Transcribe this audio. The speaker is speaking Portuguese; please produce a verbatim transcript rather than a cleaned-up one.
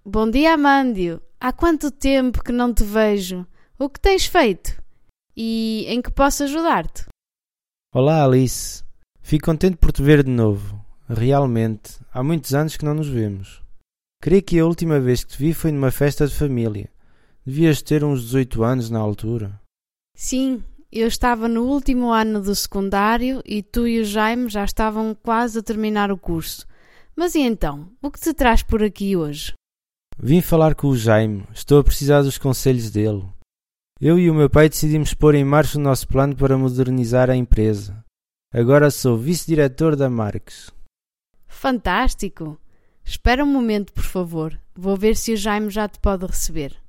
Bom dia, Amândio. Há quanto tempo que não te vejo? O que tens feito? E em que posso ajudar-te? Olá, Alice. Fico contente por te ver de novo. Realmente, há muitos anos que não nos vemos. Creio que a última vez que te vi foi numa festa de família. Devias ter uns dezoito anos na altura. Sim, eu estava no último ano do secundário e tu e o Jaime já estavam quase a terminar o curso. Mas e então, o que te traz por aqui hoje? Vim falar com o Jaime. Estou a precisar dos conselhos dele. Eu e o meu pai decidimos pôr em marcha o nosso plano para modernizar a empresa. Agora sou vice-diretor da Marques. Fantástico! Espera um momento, por favor. Vou ver se o Jaime já te pode receber.